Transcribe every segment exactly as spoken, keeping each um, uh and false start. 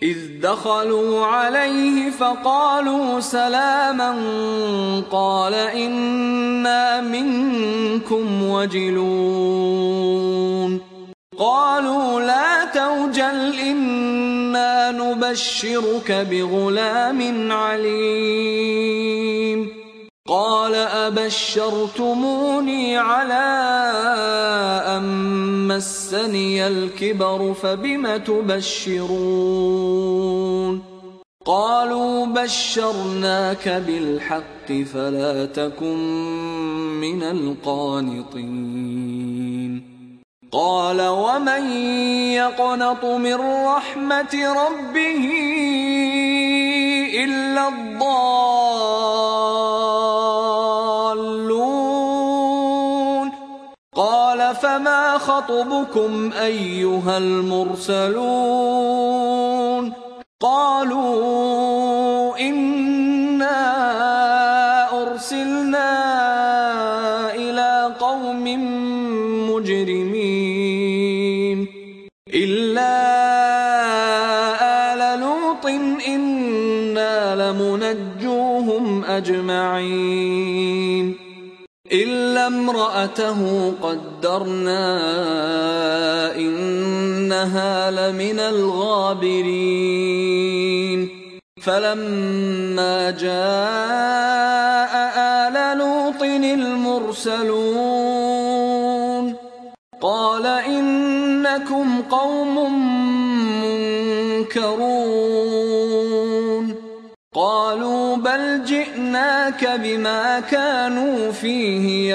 إذ دخلوا عليه فقالوا سلاما قال إنا منكم وجلون قالوا لا توجل إنا نبشرك بغلام عليم قال أبشرتموني على أن مسني الكبر فبم تبشرون قالوا بشرناك بالحق فلا تكن من القانطين قال ومن يقنط من رحمة ربه إلا الضالون قال فما خطبكم أيها المرسلون قالوا إنا أرسلنا إلى قوم مجرمين إلا آل لوط إنا لمنجوهم أجمعين إلا امرأته قدرنا إنها لمن الغابرين فلما جاء آل لوط المرسلون قال إنكم قوم منكرون قالوا بل جئناك بما كانوا فيه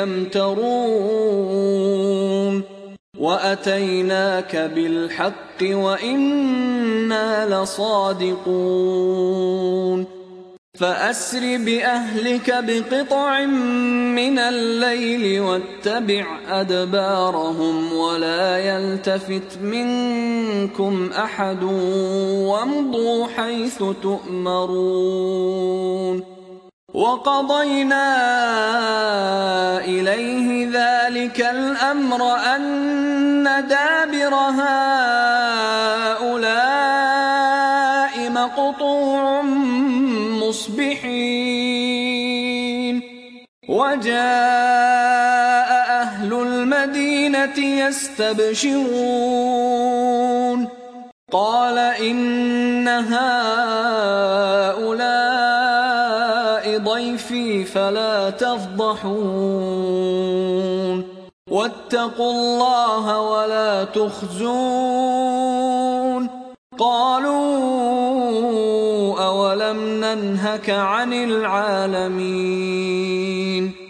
يمترون وأتيناك بالحق وإنا لصادقون فأسر بأهلك بقطع من الليل واتبع أدبارهم ولا يلتفت منكم أحد وامضوا حيث تؤمرون وقضينا إليه ذلك الأمر أن دابر هؤلاء مقطوع مصبحين وجاء أهل المدينة يستبشرون قال إن هؤلاء ضيفي فلا تفضحون واتقوا الله ولا تخزون قالوا أولم ننهك عن العالمين